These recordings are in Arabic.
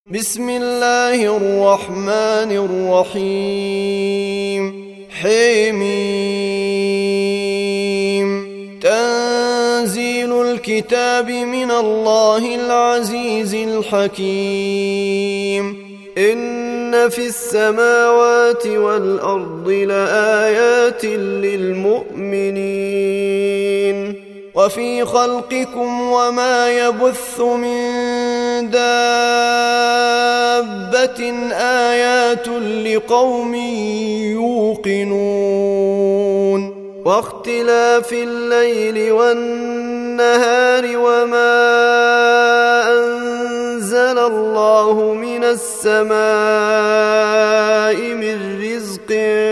بسم الله الرحمن الرحيم حميم تنزيل الكتاب من الله العزيز الحكيم إن في السماوات والأرض لآيات للمؤمنين وفي خلقكم وما يبث من دابة آيات لقوم يوقنون واختلاف الليل والنهار وما أنزل الله من السماء من رزق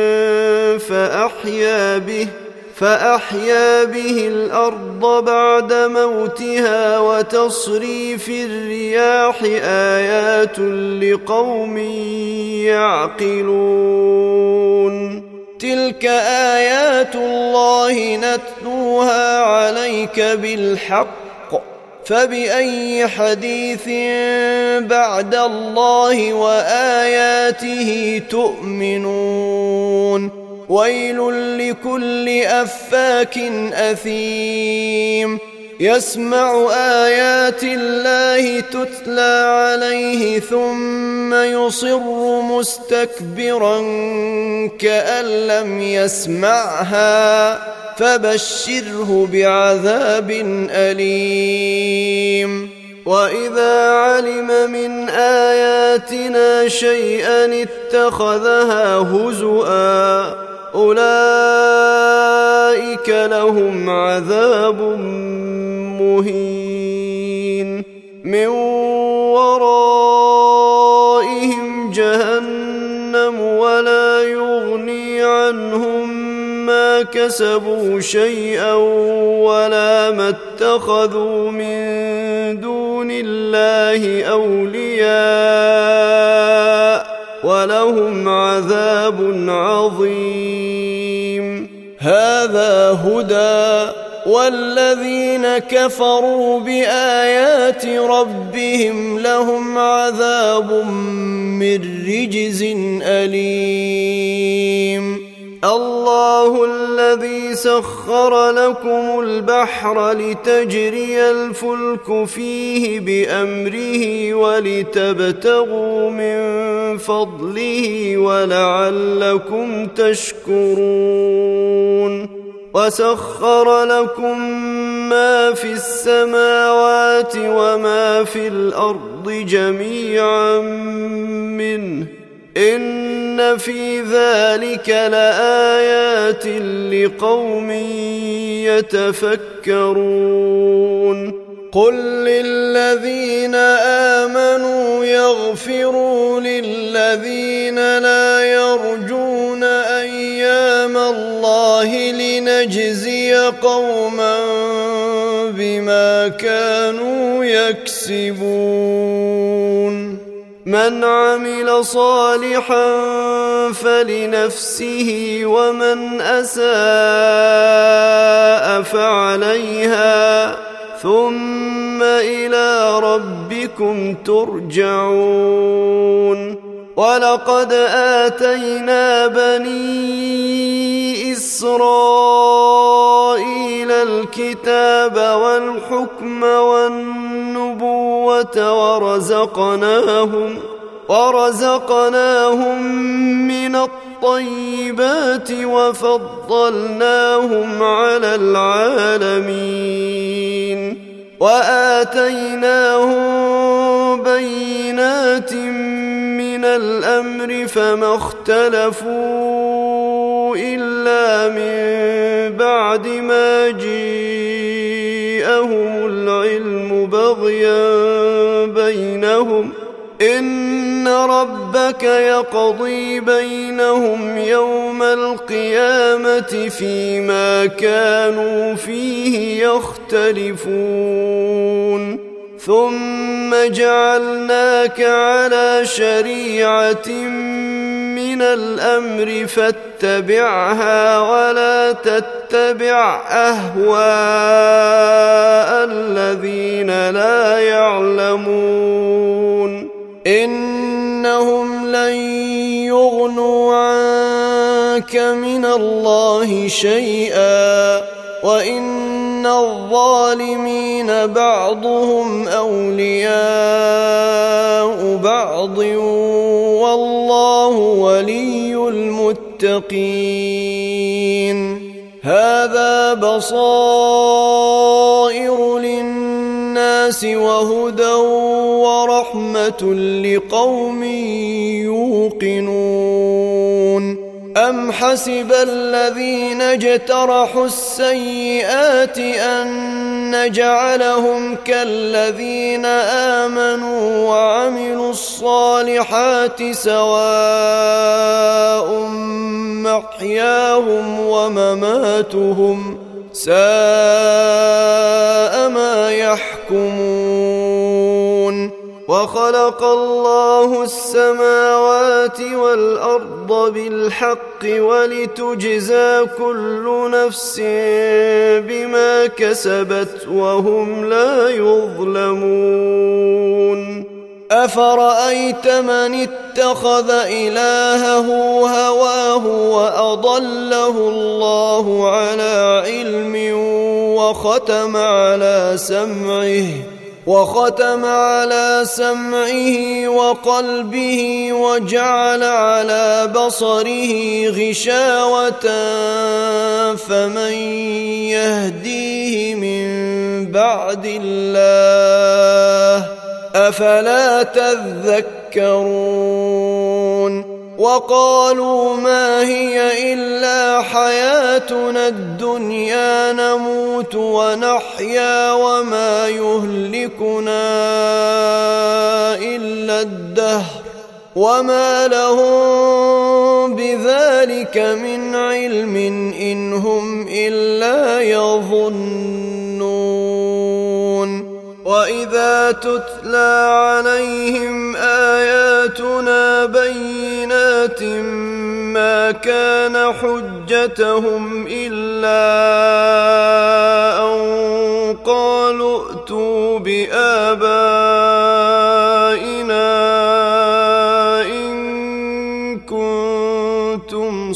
فأحيا به الأرض بعد موتها وتصريف الرياح آيات لقوم يعقلون تلك آيات الله نتلوها عليك بالحق فبأي حديث بعد الله وآياته تؤمنون ويل لكل أفاك أثيم يسمع آيات الله تتلى عليه ثم يصر مستكبرا كأن لم يسمعها فبشره بعذاب أليم وإذا علم من آياتنا شيئا اتخذها هزؤا أولئك لهم عذاب مهين من ورائهم جهنم ولا يغني عنهم ما كسبوا شيئا ولا ما اتخذوا من دون الله أولياء ولهم عذاب عظيم هذا هدى والذين كفروا بآيات ربهم لهم عذاب من رجز أليم الله الذي سخر لكم البحر لتجري الفلك فيه بأمره ولتبتغوا من فضله ولعلكم تشكرون وسخر لكم ما في السماوات وما في الأرض جميعا منه إن في ذلك لآيات لقوم يتفكرون قل للذين آمنوا يغفروا للذين لا يرجون أيام الله لنجزي قوما بما كانوا يكسبون من عمل صالحا فلنفسه ومن أساء فعليها ثم إلى ربكم ترجعون ولقد آتينا بني إسرائيل الكتاب والحكم والنبوة ورزقناهم من الطيبات وفضلناهم على العالمين وآتيناهم بينات من الأمر فما اختلفوا إلا من بعد ما جاءهم العلم بغيا بينهم إن ربك يقضي بينهم يوم القيامة فيما كانوا فيه يختلفون ثم جعلناك على شريعة من الأمر فاتبعها ولا تتبع أهواء الذين لا يعلمون إنهم لن يغنوا عنك من الله شيئا وإن الظالمين بعضهم أولياء بعض والله ولي المتقين هذا بصائر للناس وهدى ورحمة لقوم يوقنون أم حسب الذين اجترحوا السيئات أن نجعلهم كالذين آمنوا وعملوا الصالحات سواء محياهم ومماتهم ساء ما يحكمون وخلق الله السماوات والأرض بالحق ولتجزى كل نفس بما كسبت وهم لا يظلمون أفرأيت من اتخذ إلهه هواه وأضله الله على علم وختم على سمعه وقلبه وجعل على بصره غشاوة فمن يهديه من بعد الله أفلا تذكرون وقالوا ما هي إلا حياتنا الدنيا نموت ونحيا وما يهلكنا إلا الدهر وما لهم بذلك من علم إن هم إلا يظنون وإذا تتلى عليهم آياتنا بينات ما كان حجتهم إلا أن قالوا ائتوا بآبائنا إن كنتم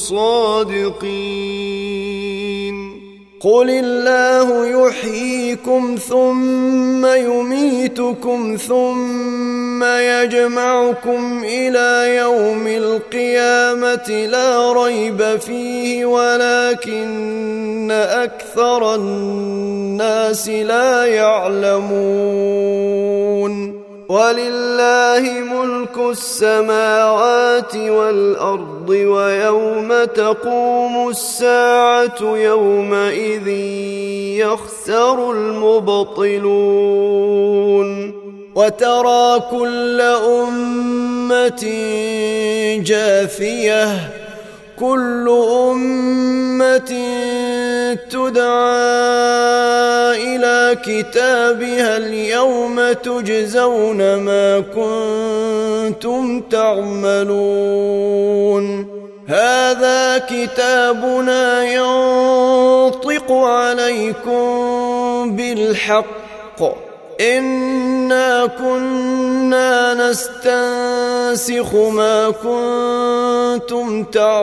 صادقين قل الله يحييكم ثم يميتكم ثم يجمعكم إلى يوم القيامة لا ريب فيه ولكن أكثر الناس لا يعلمون ولله ملك السماوات والأرض ويوم تقوم الساعة يومئذ يخسر المبطلون وترى كل أمة جاثية كل أمة تدعى إلى كتابها اليوم تجزون ما كنتم تعملون هذا كتابنا ينطق عليكم بالحق إنا كنا نستنسخ ما كنتم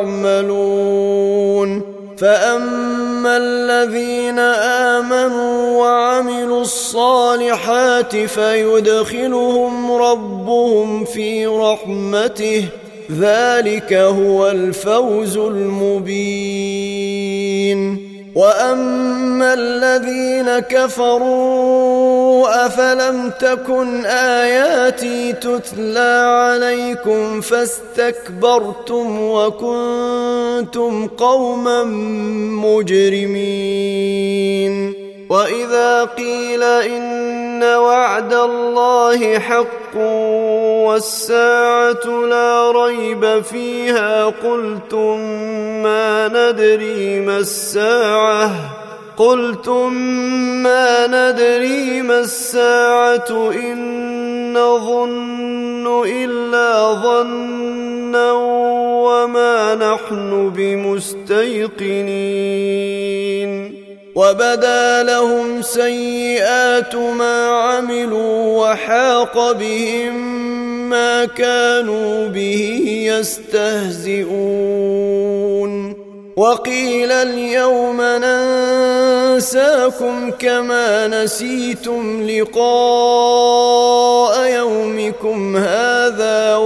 تعملون فأما الذين آمنوا وعملوا الصالحات فيدخلهم ربهم في رحمته ذلك هو الفوز المبين وأما الذين كفروا أفلم تكن آياتي تتلى عليكم فاستكبرتم وكنتم قوما مجرمين وإذا قيل إن وعد الله حق والساعة لا ريب فيها قلتم ما ندري ما الساعة إن نظن إلا ظنا وما نحن بمستيقنين وبدا لهم سيئات ما عملوا وحاق بهم ما كانوا به يستهزئون وقيل اليوم ننساكم كما نسيتم لقاء يومكم هذا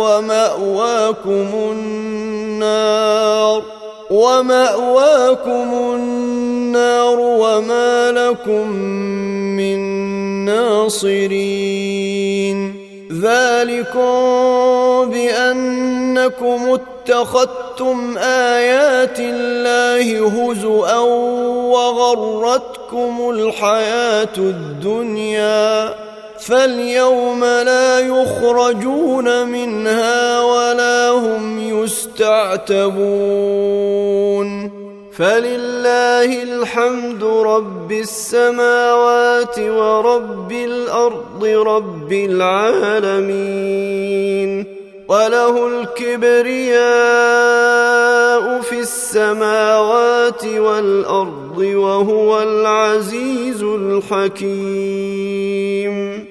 ومأواكم النار وما لكم من ناصرين ذلكم بأنكم اتخذتم آيات الله هزؤا وغرتكم الحياة الدنيا فاليوم لا يخرجون منها ولا هم يستعتبون فلله الحمد رب السماوات ورب الأرض رب العالمين وله الكبرياء في السماوات والأرض وهو العزيز الحكيم